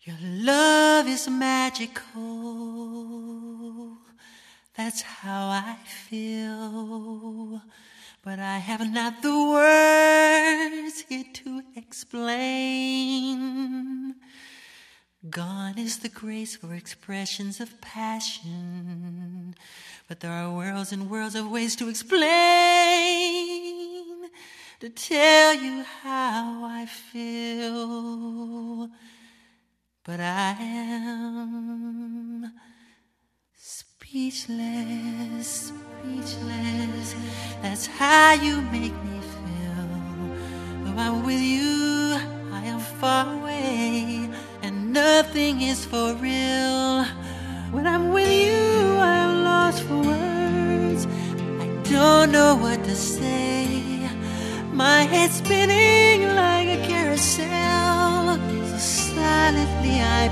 Your love is magical, that's how I feel, but I have not the words here to explain. Gone is the grace for expressions of passion, but there are worlds and worlds of ways to explain, to tell you how I feel. But I am speechless, speechless. That's how you make me feel. Though I'm with you, I am far away, and nothing is for real. When I'm with you, I am lost for words. I don't know what to say. My head's spinning like a carousel. So silently I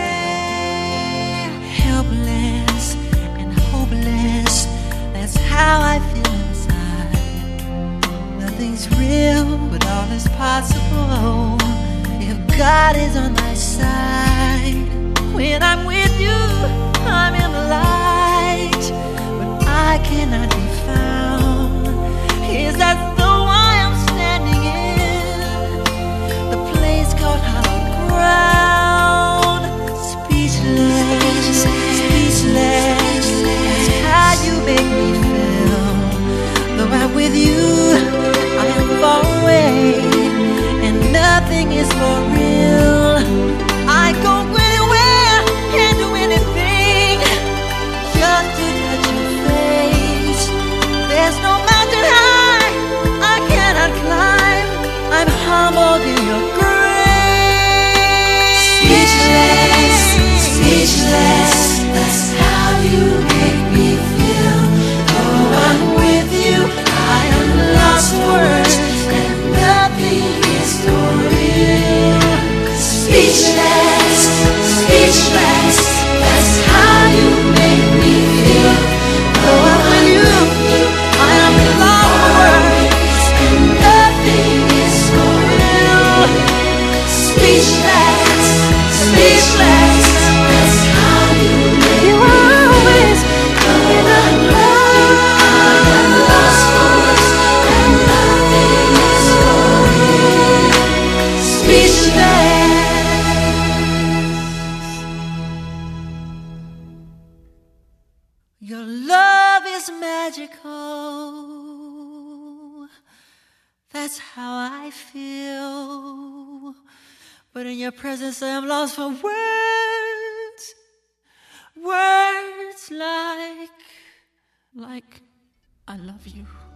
pray. Helpless and hopeless, that's how I feel inside. Nothing's real, but all is possible if God is on my side. When I'm with you, I'm in the light, but I cannot be found. Is that the one I'm standing in? The place called hallowed ground. Speechless, speechless. That's how you make me feel. Though I'm with you, I am far away, and nothing is for real. I go anywhere and do anything just to touch your face. There's no mountain high I cannot climb. I'm humbled in your grace. Speechless, speechless. That's how you make me feel. Though I'm with you, I am lost for words, and nothing is for real. Speechless, speechless. That's how you make me feel. Though I'm with you, I am lost for words, and nothing is for real. Speechless, speechless. That's how you make me feel. Though I'm lost for words, and nothing is for real. Speechless. Your love is magical, that's how I feel. But in your presence I am lost for words. Words like I love you.